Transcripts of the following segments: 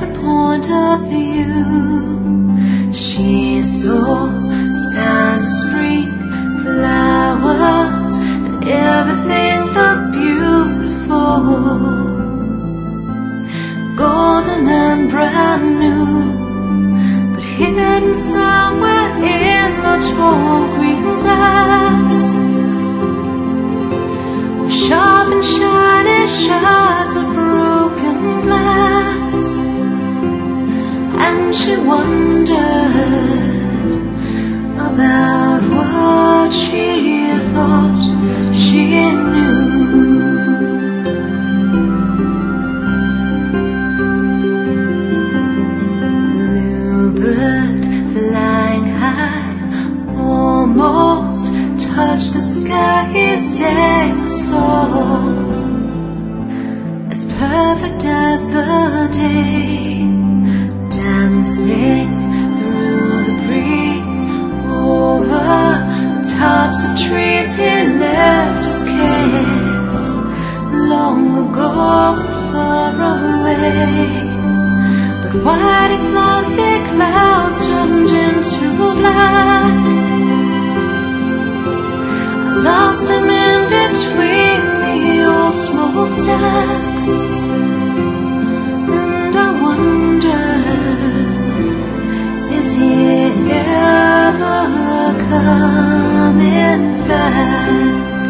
every point of view. She saw signs of spring, flowers, and everything looked beautiful, golden and brand new. But hidden somewhere in the tall green grass were sharp and shiny shards of broken glass. And she wondered about what she thought she knew. Bluebird flying high almost touched the sky. He sang a song as perfect as the day, dancing through the breeze over the tops of trees. He left his kiss long ago and far away, but white and fluffy clouds turned into black. I lost him in between the old smokestacks, and I wonder, is he ever coming back?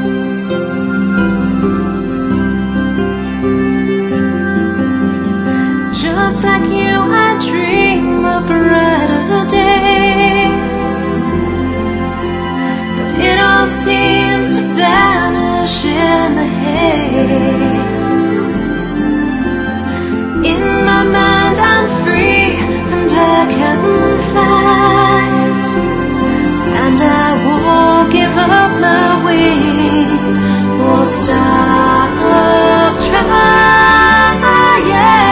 Just like you, I dream of brighter days, but it all seems to vanish in the haze. In my mind I'm free and I can fly, and I won't give up my wings or stop trying.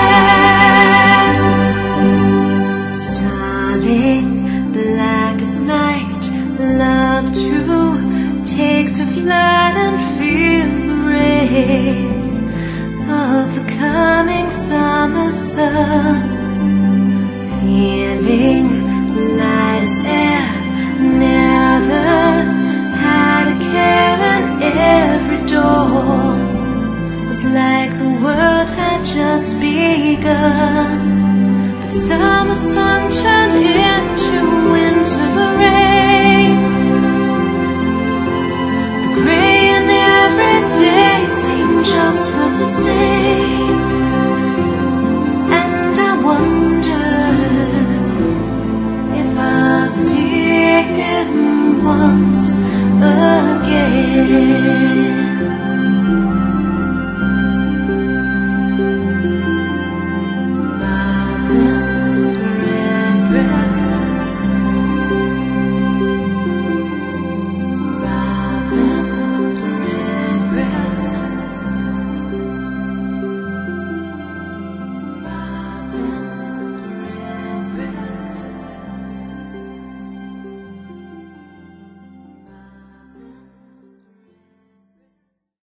Starling, black as night, love to take to flight and feel the rays of the coming summer sun. Feeling light as air, never had a care, and every dawn was like the world had just begun. But summer sun turned into winter rain. The gray in every day seemed just the same, and I wonder if I'll see him once again.